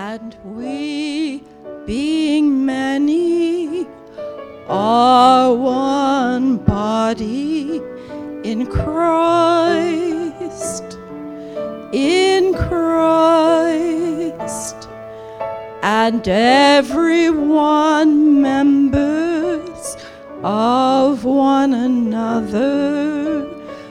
And we, being many, are one body in Christ, and everyone members of one another,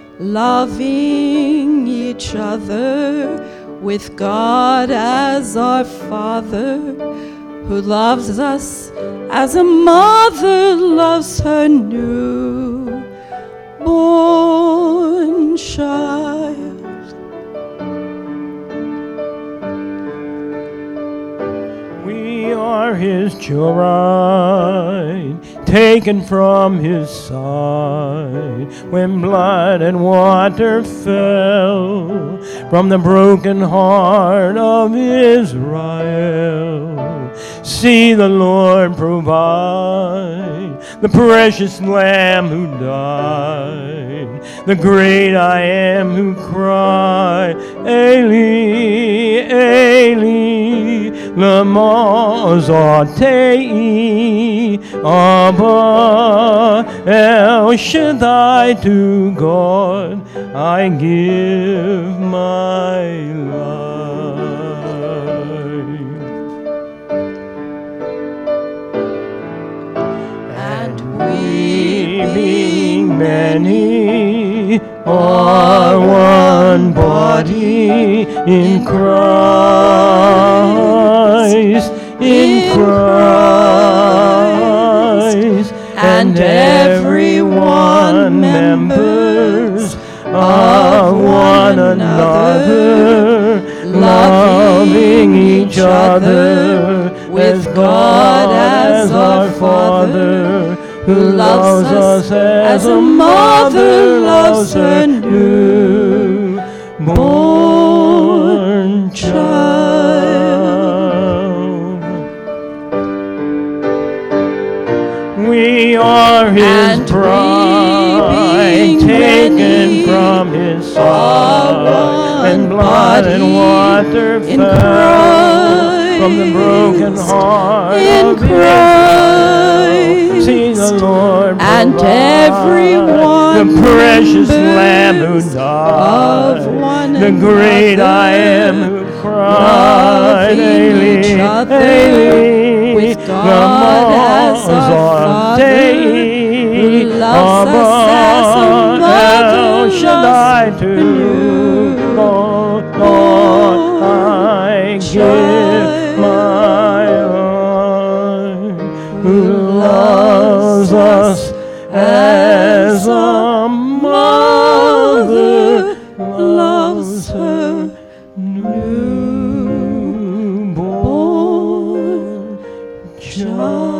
loving each other with God as our Father, who loves us as a mother loves her newborn child. We are his children, taken from his side, when blood and water fell from the broken heart of Israel. See the Lord provide, the precious Lamb who died, the great I Am who cried, Eli, Eli, lama sabachthani, Abba, El Shaddai, to God I give my life. And we, being many, are one body in Christ, and everyone members of one another, loving each other with God as our Father, who loves us as a mother loves her newborn child. We are his bride, taken from his side, and blood and water fell from the broken heart of Christ. See the Lord and provide, everyone the precious Lamb who died, the great I Am who cried, Eli, Eli, with God as our Father, who loves us as a mother Shaddai, loves to Lord, I give my life, who loves us as a mother loves her newborn child.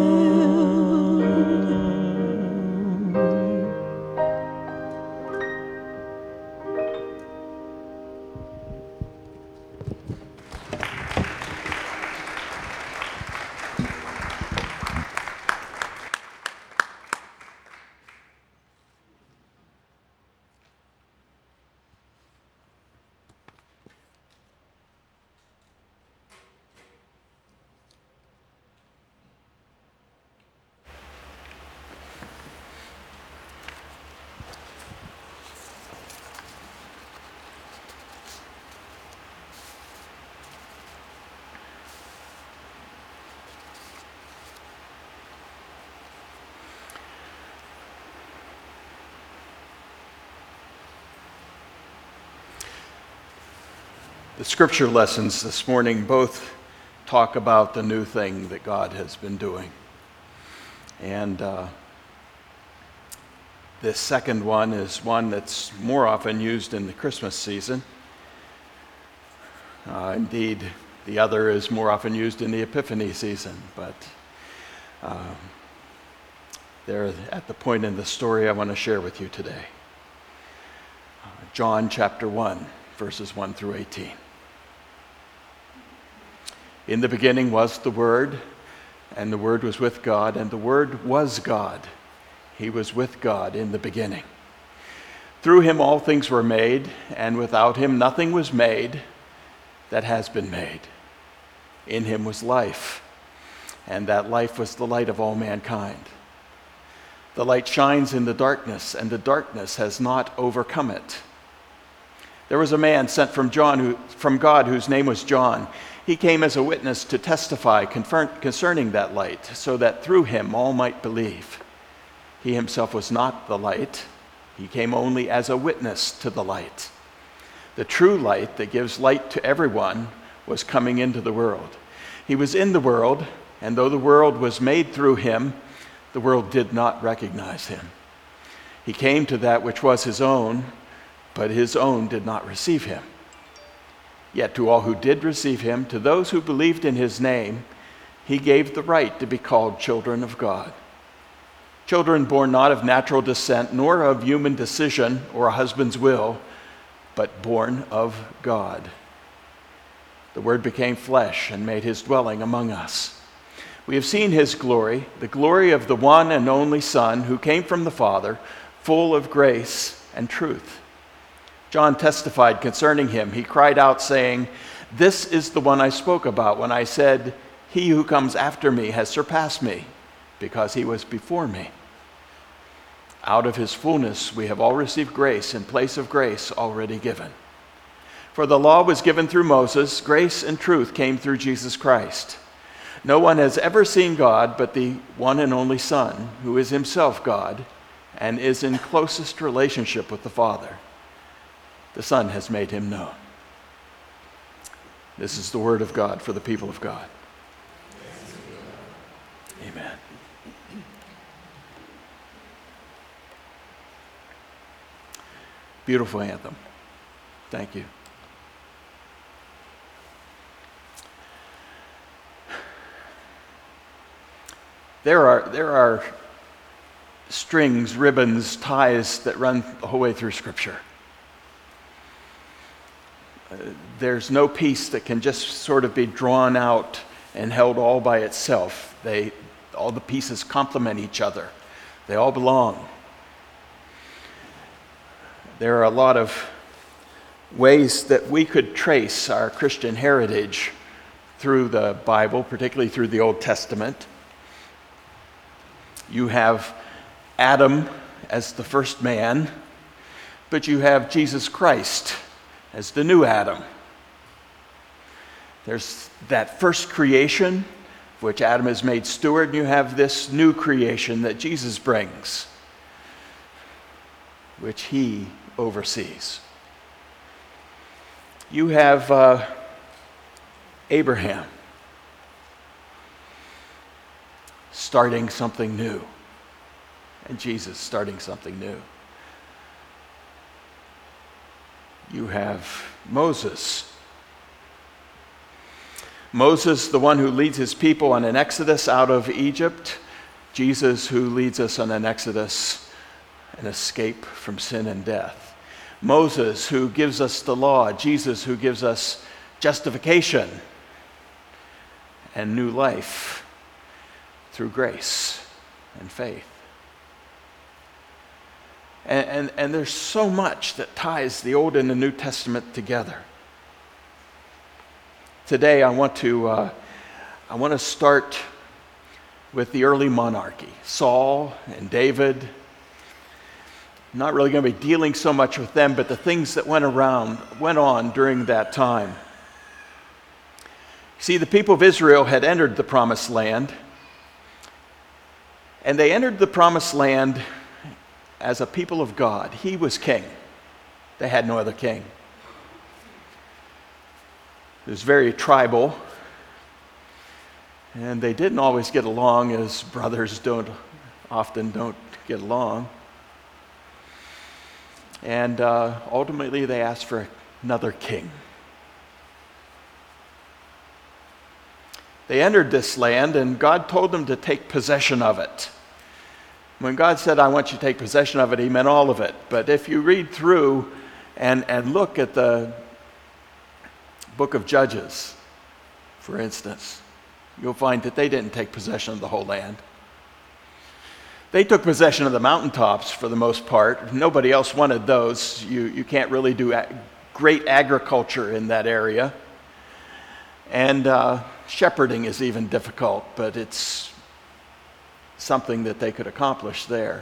The scripture lessons this morning both talk about the new thing that God has been doing. And this second one is one that's more often used in the Christmas season. Indeed, the other is more often used in the Epiphany season, but they're at the point in the story I want to share with you today. John chapter 1, verses 1 through 18. In the beginning was the Word, and the Word was with God, and the Word was God. He was with God in the beginning. Through him all things were made, and without him nothing was made that has been made. In him was life, and that life was the light of all mankind. The light shines in the darkness, and the darkness has not overcome it. There was a man sent from God whose name was John. He came as a witness to testify concerning that light, so that through him all might believe. He himself was not the light. He came only as a witness to the light. The true light that gives light to everyone was coming into the world. He was in the world, and though the world was made through him, the world did not recognize him. He came to that which was his own, but his own did not receive him. Yet to all who did receive him, to those who believed in his name, he gave the right to be called children of God. Children born not of natural descent, nor of human decision or a husband's will, but born of God. The Word became flesh and made his dwelling among us. We have seen his glory, the glory of the one and only Son who came from the Father, full of grace and truth. John testified concerning him. He cried out, saying, "This is the one I spoke about when I said, 'He who comes after me has surpassed me, because he was before me.' Out of his fullness we have all received grace in place of grace already given. For the law was given through Moses, grace and truth came through Jesus Christ. No one has ever seen God but the one and only Son, who is himself God and is in closest relationship with the Father. The Son has made him known." This is the word of God for the people of God. Amen. Beautiful anthem. Thank you. There are strings, ribbons, ties that run the whole way through Scripture. There's no piece that can just sort of be drawn out and held all by itself. All the pieces complement each other. They all belong. There are a lot of ways that we could trace our Christian heritage through the Bible, particularly through the Old Testament. You have Adam as the first man, but you have Jesus Christ as the new Adam. There's that first creation, of which Adam is made steward, and you have this new creation that Jesus brings, which he oversees. You have Abraham starting something new, and Jesus starting something new. You have Moses. Moses, the one who leads his people on an exodus out of Egypt. Jesus, who leads us on an exodus, an escape from sin and death. Moses, who gives us the law. Jesus, who gives us justification and new life through grace and faith. And there's so much that ties the Old and the New Testament together. Today I want to start with the early monarchy, Saul and David. I'm not really going to be dealing so much with them, but the things that went on during that time. See, the people of Israel had entered the Promised Land, and they entered the Promised Land as a people of God. He was king. They had no other king. It was very tribal, and they didn't always get along, as brothers often don't get along. And ultimately they asked for another king. They entered this land, and God told them to take possession of it. When God said, "I want you to take possession of it," he meant all of it. But if you read through and look at the book of Judges, for instance, you'll find that they didn't take possession of the whole land. They took possession of the mountaintops for the most part. Nobody else wanted those. You can't really do great agriculture in that area. And shepherding is even difficult, but it's something that they could accomplish there.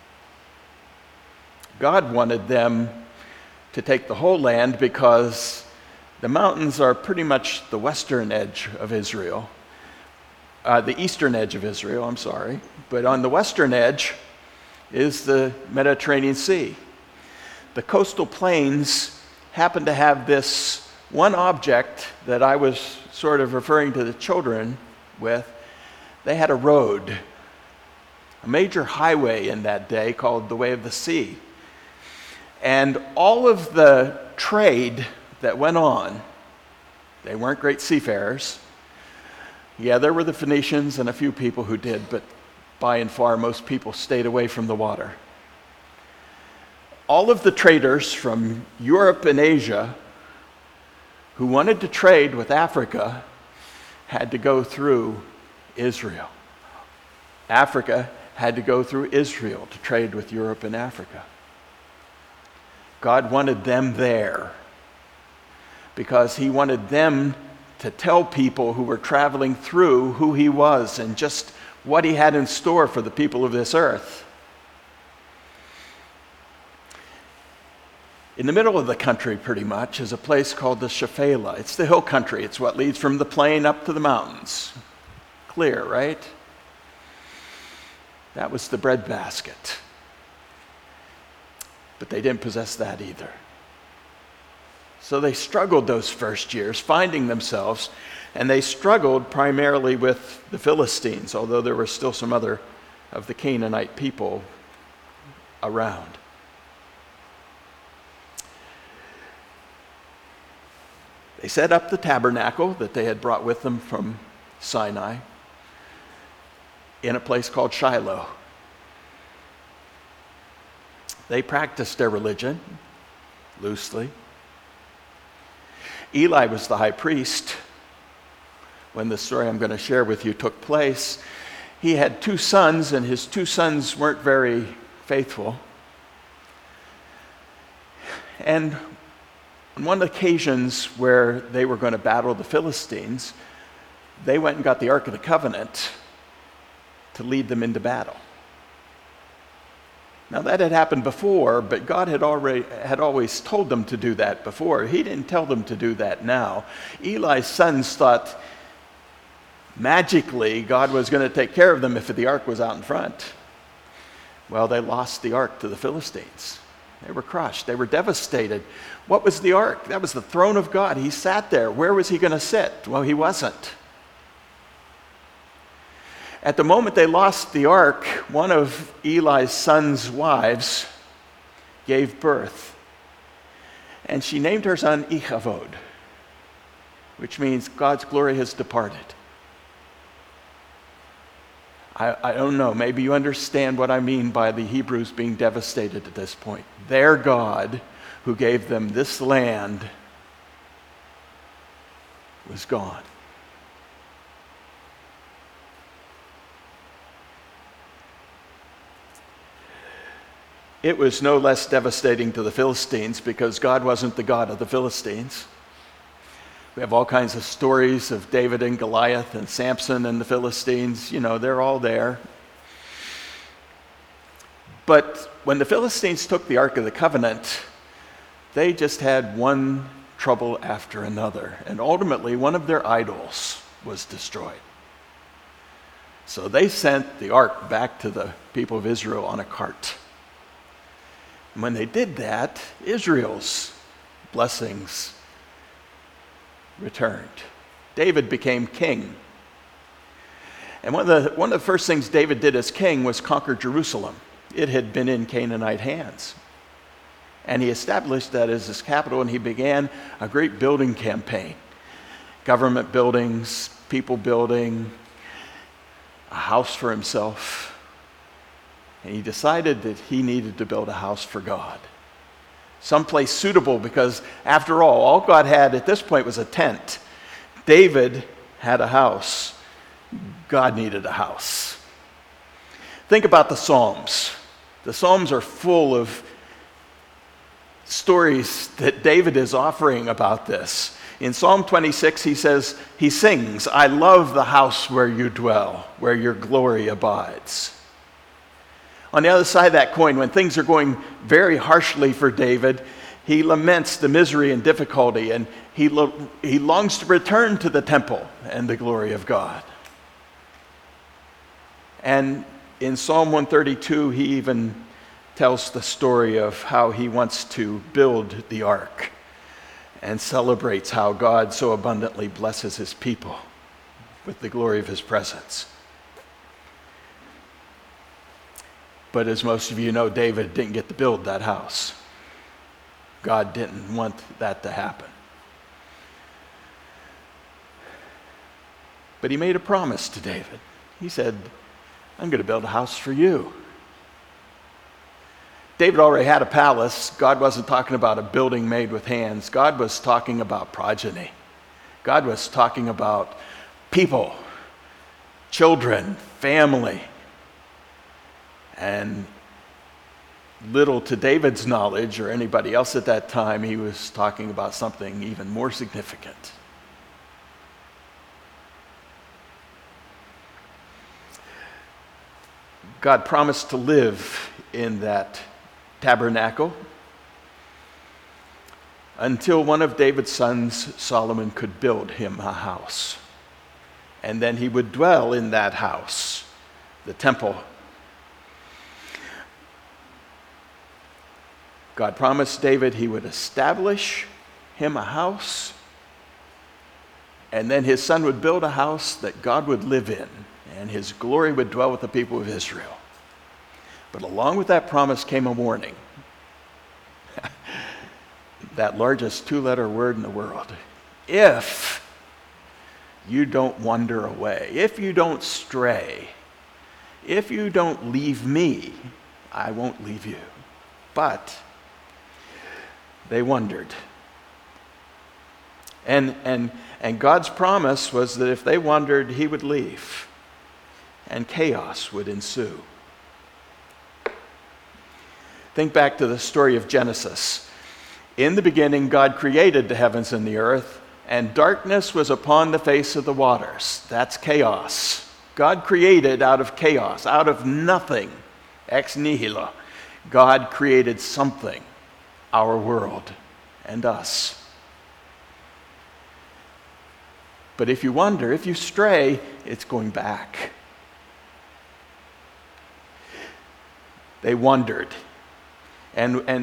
God wanted them to take the whole land because the mountains are pretty much the western edge of Israel. The eastern edge of Israel, I'm sorry. But on the western edge is the Mediterranean Sea. The coastal plains happen to have this one object that I was sort of referring to the children with. They had a road, a major highway in that day called the Way of the Sea. And all of the trade that went on, they weren't great seafarers. Yeah, there were the Phoenicians and a few people who did, but by and far, most people stayed away from the water. All of the traders from Europe and Asia who wanted to trade with Africa had to go through Israel. Africa had to go through Israel to trade with Europe and Africa. God wanted them there because he wanted them to tell people who were traveling through who he was and just what he had in store for the people of this earth. In the middle of the country, pretty much, is a place called the Shephelah. It's the hill country. It's what leads from the plain up to the mountains. Clear, right? That was the breadbasket. But they didn't possess that either. So they struggled those first years, finding themselves, and they struggled primarily with the Philistines, although there were still some other of the Canaanite people around. They set up the tabernacle that they had brought with them from Sinai in a place called Shiloh. They practiced their religion loosely. Eli was the high priest when the story I'm going to share with you took place. He had 2 sons, and his 2 sons weren't very faithful. And on one of the occasions where they were going to battle the Philistines, they went and got the Ark of the Covenant to lead them into battle. Now that had happened before, but God had always told them to do that before. He didn't tell them to do that now. Eli's sons thought magically God was going to take care of them if the ark was out in front. Well, they lost the ark to the Philistines. They were crushed. They were devastated. What was the ark? That was the throne of God. He sat there. Where was he going to sit? Well, he wasn't. At the moment they lost the ark, one of Eli's son's wives gave birth. And she named her son Ichavod, which means God's glory has departed. I don't know, maybe you understand what I mean by the Hebrews being devastated at this point. Their God, who gave them this land, was gone. It was no less devastating to the Philistines because God wasn't the God of the Philistines. We have all kinds of stories of David and Goliath and Samson and the Philistines. You know, they're all there. But when the Philistines took the Ark of the Covenant, they just had one trouble after another. And ultimately, one of their idols was destroyed. So they sent the Ark back to the people of Israel on a cart. And when they did that, Israel's blessings returned. David became king. And one of the first things David did as king was conquer Jerusalem. It had been in Canaanite hands. And he established that as his capital, and he began a great building campaign. Government buildings, people building, a house for himself. And he decided that he needed to build a house for God. Someplace suitable, because after all God had at this point was a tent. David had a house. God needed a house. Think about the Psalms. The Psalms are full of stories that David is offering about this. In Psalm 26, he sings, "I love the house where you dwell, where your glory abides." On the other side of that coin, when things are going very harshly for David, he laments the misery and difficulty, and he longs to return to the temple and the glory of God. And in Psalm 132, he even tells the story of how he wants to build the ark and celebrates how God so abundantly blesses his people with the glory of his presence. But as most of you know, David didn't get to build that house. God didn't want that to happen. But he made a promise to David. He said, "I'm going to build a house for you." David already had a palace. God wasn't talking about a building made with hands. God was talking about progeny. God was talking about people, children, family. And little to David's knowledge, or anybody else at that time, he was talking about something even more significant. God promised to live in that tabernacle until one of David's sons, Solomon, could build him a house. And then he would dwell in that house, the temple. God promised David he would establish him a house, and then his son would build a house that God would live in, and his glory would dwell with the people of Israel. But along with that promise came a warning. That largest two-letter word in the world. If you don't wander away, if you don't stray, if you don't leave me, I won't leave you. But they wandered. And God's promise was that if they wandered, he would leave, and chaos would ensue. Think back to the story of Genesis. In the beginning, God created the heavens and the earth, and darkness was upon the face of the waters. That's chaos. God created out of chaos, out of nothing, ex nihilo. God created something, our world and us. But if you wander, if you stray, it's going back. They wandered. And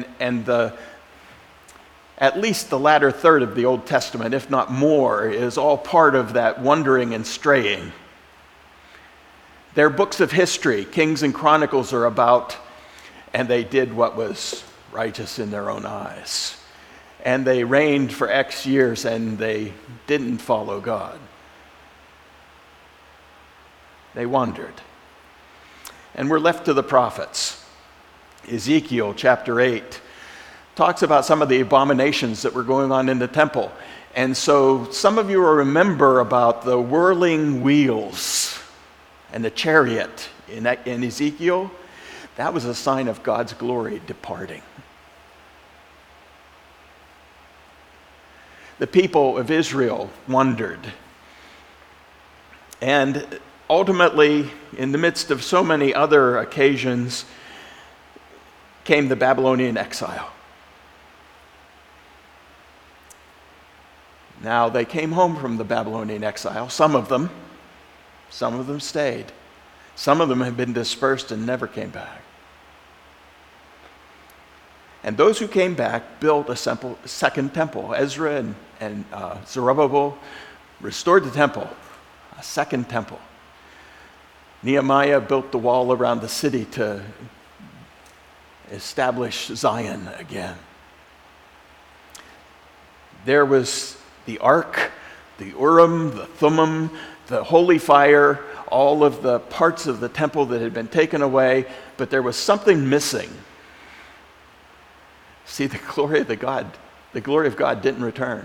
at least the latter third of the Old Testament, if not more, is all part of that wandering and straying. They're books of history. Kings and Chronicles are about, and they did what was righteous in their own eyes. And they reigned for X years, and they didn't follow God. They wandered. And we're left to the prophets. Ezekiel chapter 8 talks about some of the abominations that were going on in the temple. And so some of you will remember about the whirling wheels and the chariot in Ezekiel. That was a sign of God's glory departing. The people of Israel wandered. And ultimately, in the midst of so many other occasions, came the Babylonian exile. Now, they came home from the Babylonian exile. Some of them stayed. Some of them had been dispersed and never came back. And those who came back built a second temple. Ezra and Zerubbabel restored the temple, a second temple. Nehemiah built the wall around the city to establish Zion again. There was the ark, the Urim, the Thummim, the holy fire, all of the parts of the temple that had been taken away, but there was something missing. See, the glory of God didn't return.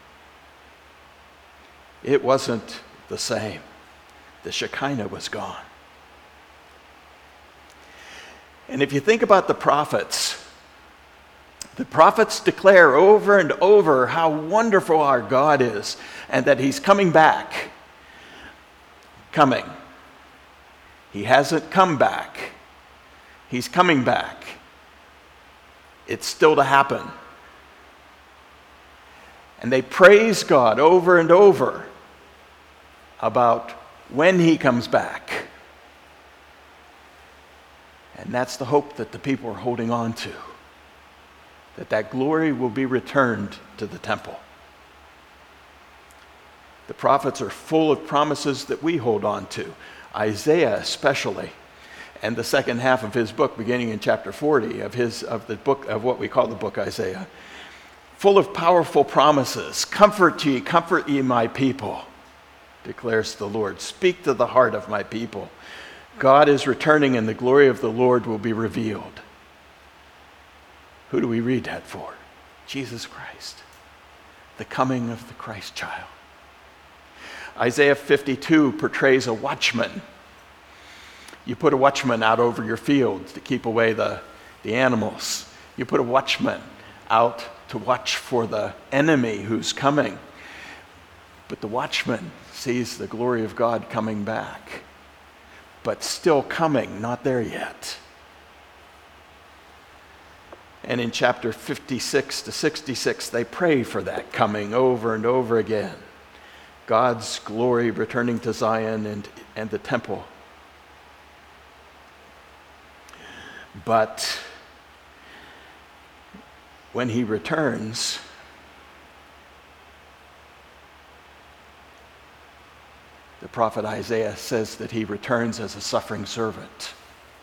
It wasn't the same. The Shekinah was gone. And if you think about the prophets, The prophets declare over and over how wonderful our God is and that he's coming back. Coming. He hasn't come back. He's coming back. It's still to happen. And they praise God over and over about when he comes back. And that's the hope that the people are holding on to. That glory will be returned to the temple. The prophets are full of promises that we hold on to. Isaiah especially, and the second half of his book, beginning in chapter 40 of the book of what we call the book Isaiah, full of powerful promises. Comfort ye, my people, declares the Lord. Speak to the heart of my people. God is returning, and the glory of the Lord will be revealed. Who do we read that for? Jesus Christ, the coming of the Christ child. Isaiah 52 portrays a watchman. You put a watchman out over your fields to keep away the animals. You put a watchman out to watch for the enemy who's coming. But the watchman sees the glory of God coming back, but still coming, not there yet. And in chapter 56 to 66, they pray for that coming over and over again. God's glory returning to Zion and the temple. But when he returns, the prophet Isaiah says that he returns as a suffering servant.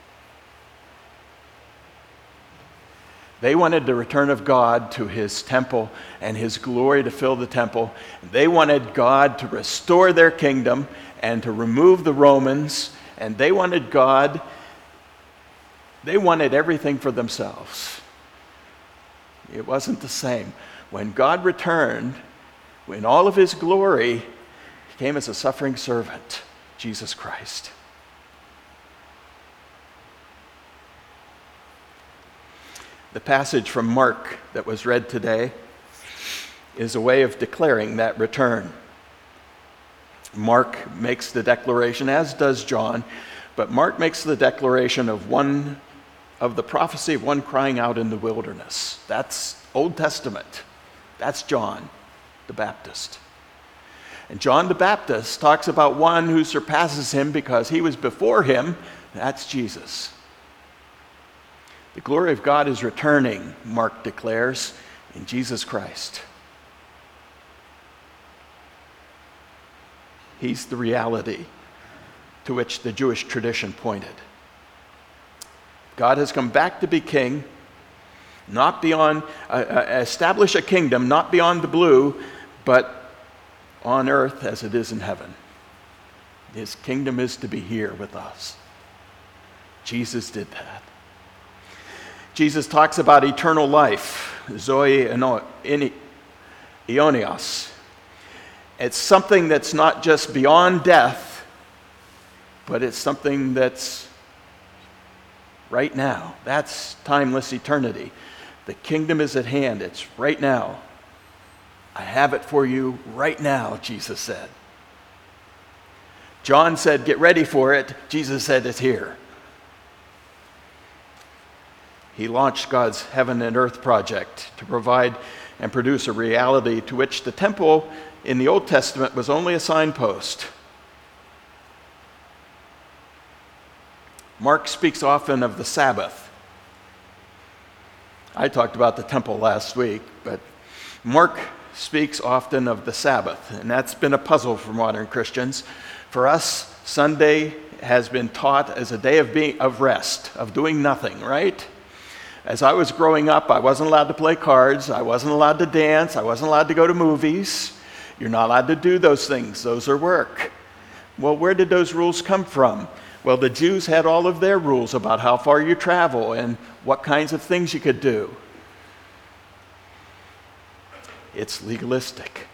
They wanted the return of God to his temple and his glory to fill the temple. They wanted God to restore their kingdom and to remove the Romans. And they wanted everything for themselves. It wasn't the same. When God returned, in all of his glory, he came as a suffering servant, Jesus Christ. The passage from Mark that was read today is a way of declaring that return. Mark makes the declaration, as does John, but Mark makes the declaration of the prophecy of one crying out in the wilderness. That's Old Testament. That's John the Baptist. And John the Baptist talks about one who surpasses him because he was before him. That's Jesus. The glory of God is returning, Mark declares, in Jesus Christ. He's the reality to which the Jewish tradition pointed. God has come back to be king, not beyond, establish a kingdom, not beyond the blue, but on earth as it is in heaven. His kingdom is to be here with us. Jesus did that. Jesus talks about eternal life, Zoe Ionios. It's something that's not just beyond death, but it's something that's right now. That's timeless eternity. The kingdom is at hand. It's right now. I have it for you right now, Jesus said. John said, get ready for it. Jesus said, it's here. He launched God's heaven and earth project to provide and produce a reality to which the temple in the Old Testament was only a signpost. Mark speaks often of the Sabbath. I talked about the temple last week, but Mark speaks often of the Sabbath, and that's been a puzzle for modern Christians. For us, Sunday has been taught as a day of rest, of doing nothing, right? As I was growing up, I wasn't allowed to play cards, I wasn't allowed to dance, I wasn't allowed to go to movies. You're not allowed to do those things, those are work. Well, where did those rules come from? Well, the Jews had all of their rules about how far you travel and what kinds of things you could do. It's legalistic.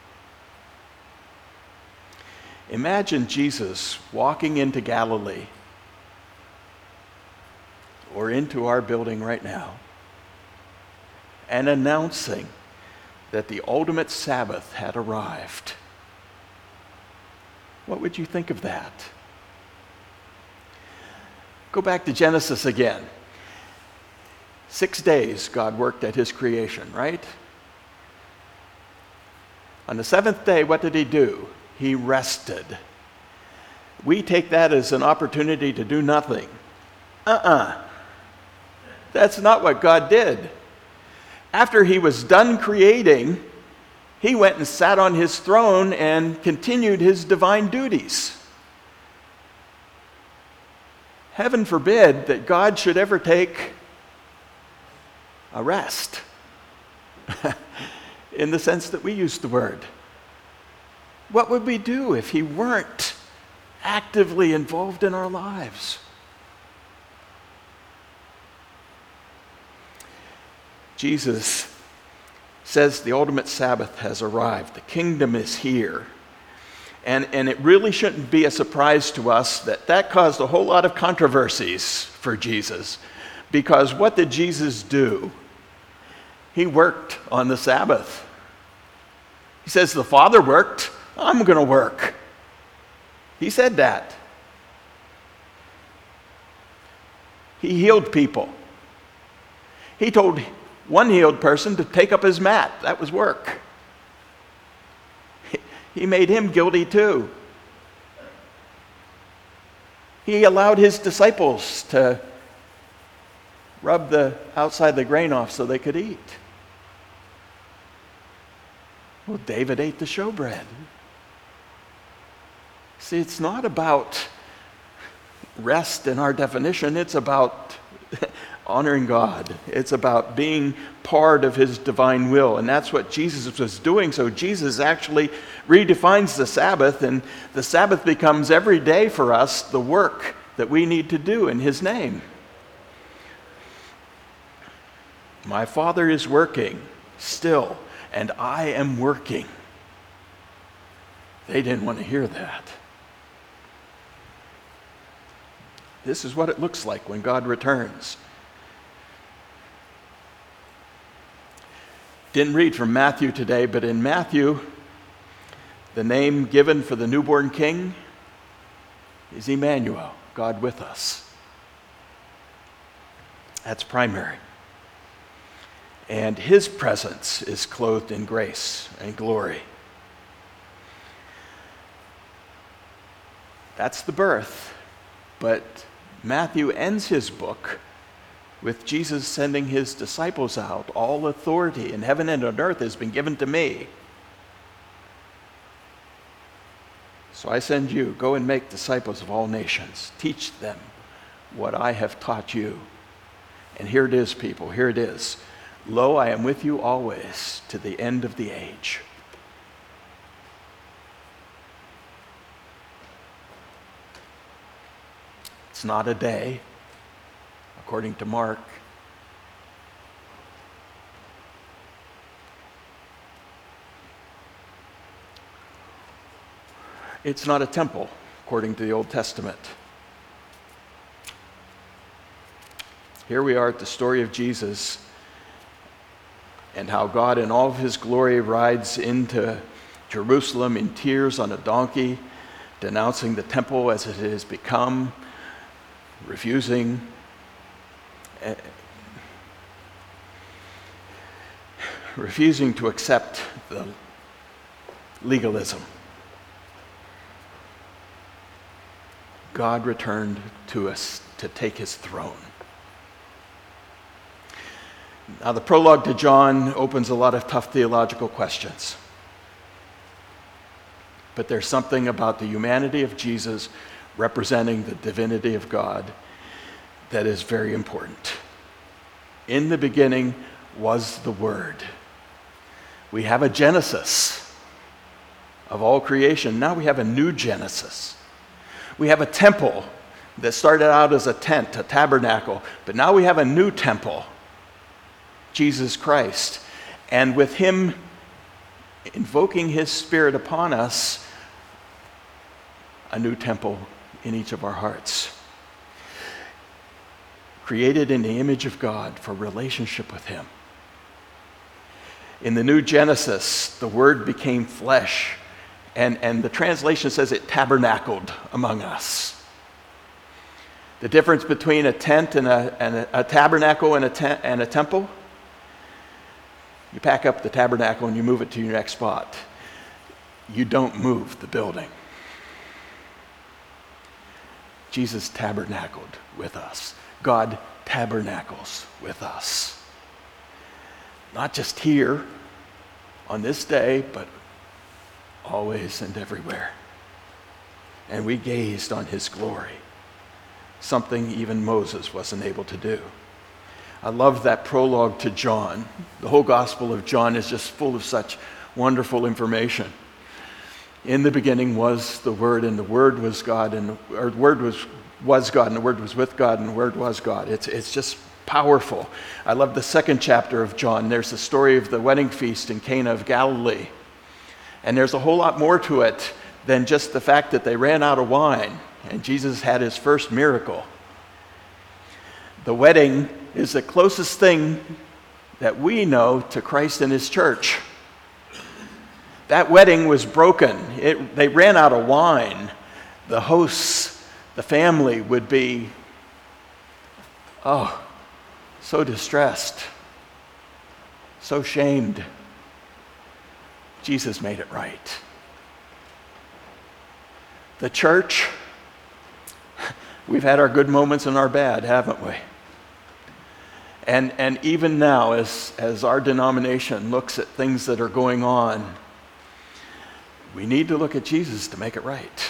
Imagine Jesus walking into Galilee or into our building right now and announcing that the ultimate Sabbath had arrived. What would you think of that? Go back to Genesis again. 6 days God worked at his creation, right? On the seventh day, what did he do? He rested. We take that as an opportunity to do nothing. That's not what God did. After he was done creating, he went and sat on his throne and continued his divine duties. Heaven forbid that God should ever take a rest, in the sense that we use the word. What would we do if he weren't actively involved in our lives? Jesus says the ultimate Sabbath has arrived. The kingdom is here. And it really shouldn't be a surprise to us that caused a whole lot of controversies for Jesus. Because what did Jesus do? He worked on the Sabbath. He says, the Father worked, I'm going to work. He said that. He healed people. He told one healed person to take up his mat. That was work. He made him guilty too. He allowed his disciples to rub the outside of the grain off so they could eat. Well, David ate the showbread. See, it's not about rest in our definition. It's about honoring God. It's about being part of his divine will. And that's what Jesus was doing. So Jesus actually redefines the Sabbath, and the Sabbath becomes every day for us the work that we need to do in his name. My Father is working still, and I am working. They didn't want to hear that. This is what it looks like when God returns. Didn't read from Matthew today, but in Matthew, the name given for the newborn king is Emmanuel, God with us. That's primary. And his presence is clothed in grace and glory. That's the birth. But Matthew ends his book with Jesus sending his disciples out. All authority in heaven and on earth has been given to me. So I send you, go and make disciples of all nations. Teach them what I have taught you. And here it is, people, here it is. Lo, I am with you always to the end of the age. It's not a day, according to Mark. It's not a temple, according to the Old Testament. Here we are at the story of Jesus and how God in all of his glory rides into Jerusalem in tears on a donkey, denouncing the temple as it has become, refusing to accept the legalism. God returned to us to take his throne. Now, the prologue to John opens a lot of tough theological questions. But there's something about the humanity of Jesus representing the divinity of God that is very important. In the beginning was the Word. We have a Genesis of all creation. Now we have a new Genesis. We have a temple that started out as a tent, a tabernacle, but now we have a new temple, Jesus Christ. And with him invoking his Spirit upon us, a new temple in each of our hearts. Created in the image of God for relationship with him. In the New Genesis, the Word became flesh, and the translation says it tabernacled among us. The difference between a tent and a tabernacle and a temple, you pack up the tabernacle and you move it to your next spot. You don't move the building. Jesus tabernacled with us. God tabernacles with us. Not just here on this day, but always and everywhere. And we gazed on his glory, something even Moses wasn't able to do. I love that prologue to John. The whole Gospel of John is just full of such wonderful information. In the beginning was the Word, and the Word was God, and the Word was God, and the Word was with God, and the Word was God. It's just powerful. I love the second chapter of John. There's the story of the wedding feast in Cana of Galilee. And there's a whole lot more to it than just the fact that they ran out of wine, and Jesus had his first miracle. The wedding is the closest thing that we know to Christ and his church. That wedding was broken. They ran out of wine. The hosts, the family would be, so distressed, so shamed. Jesus made it right. The church, we've had our good moments and our bad, haven't we? And even now, as our denomination looks at things that are going on, we need to look at Jesus to make it right.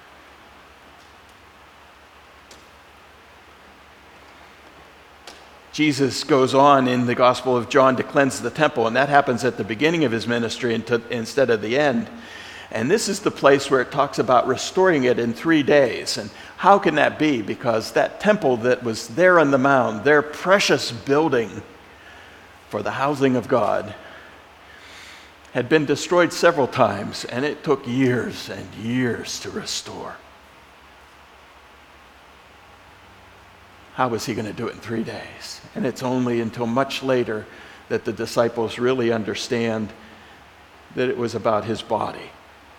Jesus goes on in the Gospel of John to cleanse the temple, and that happens at the beginning of his ministry instead of the end. And this is the place where it talks about restoring it in 3 days. And how can that be? Because that temple that was there on the mound, their precious building for the housing of God, had been destroyed several times, and it took years and years to restore. How was he going to do it in 3 days? And it's only until much later that the disciples really understand that it was about his body.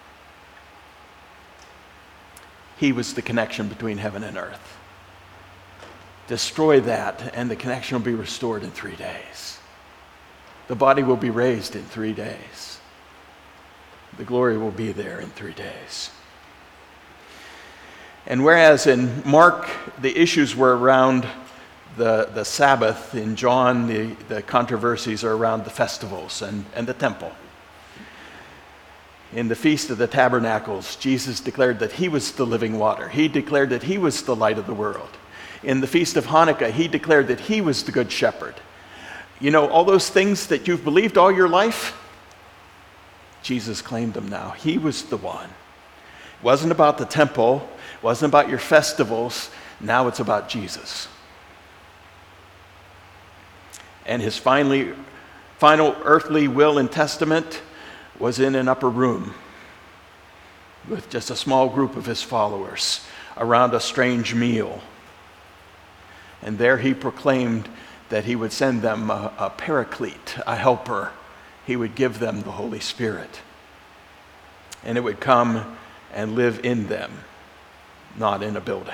He was the connection between heaven and earth. Destroy that, and the connection will be restored in 3 days. The body will be raised in 3 days. The glory will be there in 3 days. And whereas in Mark, the issues were around the Sabbath, in John, the controversies are around the festivals and the temple. In the Feast of the Tabernacles, Jesus declared that he was the living water. He declared that he was the light of the world. In the Feast of Hanukkah, he declared that he was the good shepherd. You know, all those things that you've believed all your life, Jesus claimed them now. He was the one. It wasn't about the temple. It wasn't about your festivals. Now it's about Jesus. And his final earthly will and testament was in an upper room with just a small group of his followers around a strange meal. And there he proclaimed that he would send them a paraclete, a helper. He would give them the Holy Spirit. And it would come and live in them, not in a building.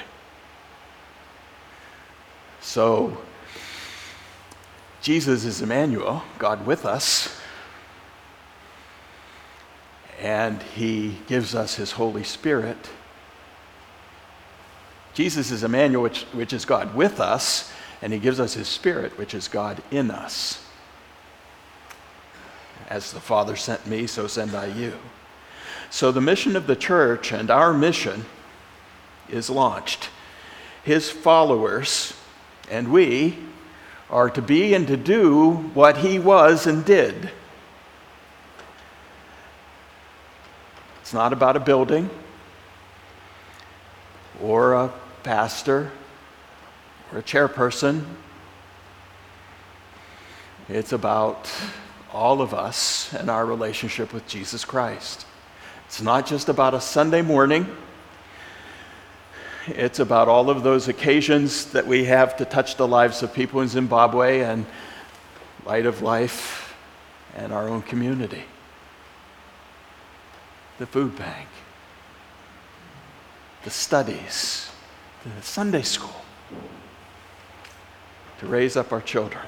So, Jesus is Emmanuel, God with us. And he gives us his Holy Spirit. Jesus is Emmanuel, which is God with us, and he gives us his Spirit, which is God in us. As the Father sent me, so send I you. So the mission of the church and our mission is launched. His followers and we are to be and to do what he was and did. It's not about a building or a pastor or a chairperson. It's about all of us and our relationship with Jesus Christ. It's not just about a Sunday morning. It's about all of those occasions that we have to touch the lives of people in Zimbabwe and Light of Life and our own community, the food bank, the studies, the Sunday school, to raise up our children.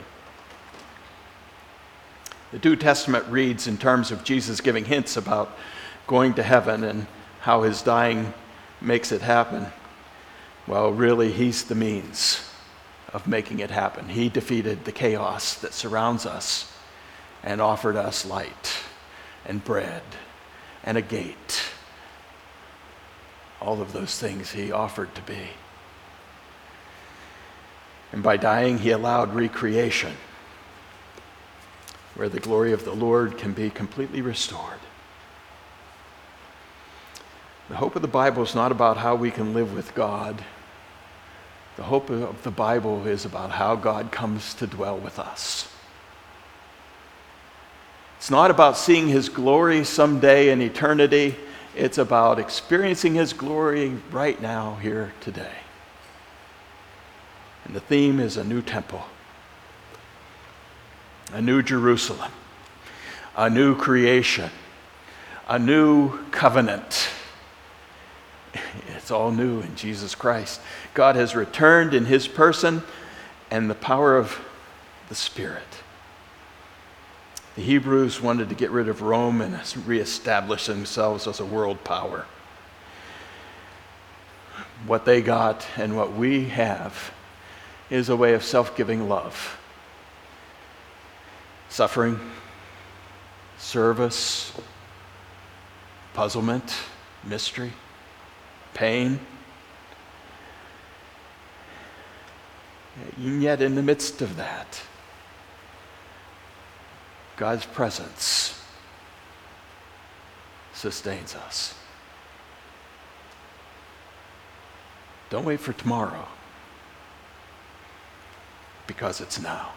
The New Testament reads in terms of Jesus giving hints about going to heaven and how his dying makes it happen. Well, really, he's the means of making it happen. He defeated the chaos that surrounds us and offered us light and bread and a gate. All of those things he offered to be. And by dying, he allowed recreation, where the glory of the Lord can be completely restored. The hope of the Bible is not about how we can live with God. The hope of the Bible is about how God comes to dwell with us. It's not about seeing his glory someday in eternity. It's about experiencing his glory right now, here, today. And the theme is a new temple, a new Jerusalem, a new creation, a new covenant. It's all new in Jesus Christ. God has returned in his person and the power of the Spirit. The Hebrews wanted to get rid of Rome and reestablish themselves as a world power. What they got and what we have is a way of self-giving love. Suffering, service, puzzlement, mystery, pain. And yet in the midst of that, God's presence sustains us. Don't wait for tomorrow, because it's now.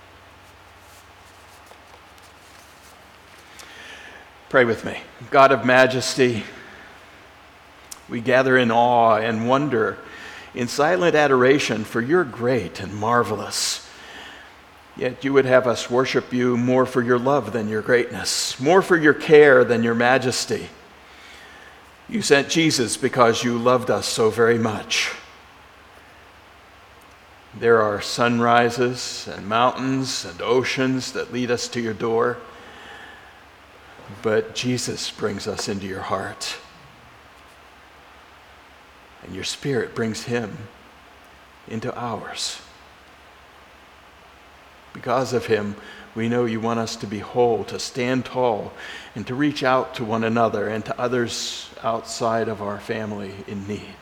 Pray with me. God of majesty, we gather in awe and wonder, in silent adoration for your great and marvelous. Yet you would have us worship you more for your love than your greatness, more for your care than your majesty. You sent Jesus because you loved us so very much. There are sunrises and mountains and oceans that lead us to your door, but Jesus brings us into your heart. And your Spirit brings him into ours. Because of him, we know you want us to be whole, to stand tall, and to reach out to one another and to others outside of our family in need.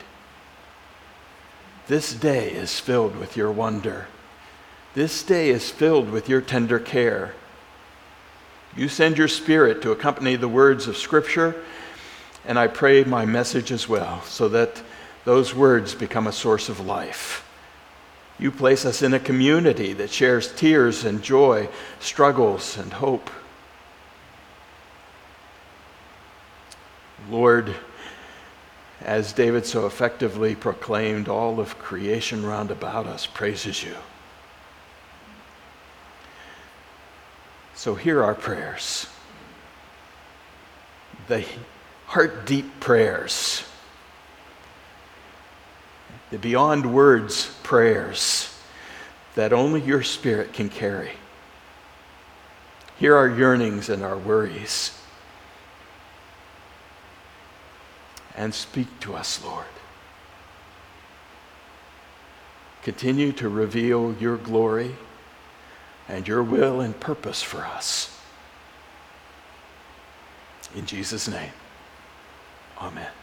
This day is filled with your wonder. This day is filled with your tender care. You send your Spirit to accompany the words of Scripture, and I pray my message as well, so that those words become a source of life. You place us in a community that shares tears and joy, struggles and hope. Lord, as David so effectively proclaimed, all of creation round about us praises you. So hear our prayers, the heart-deep prayers, the beyond words prayers that only your Spirit can carry. Hear our yearnings and our worries. And speak to us, Lord. Continue to reveal your glory and your will and purpose for us. In Jesus' name, amen.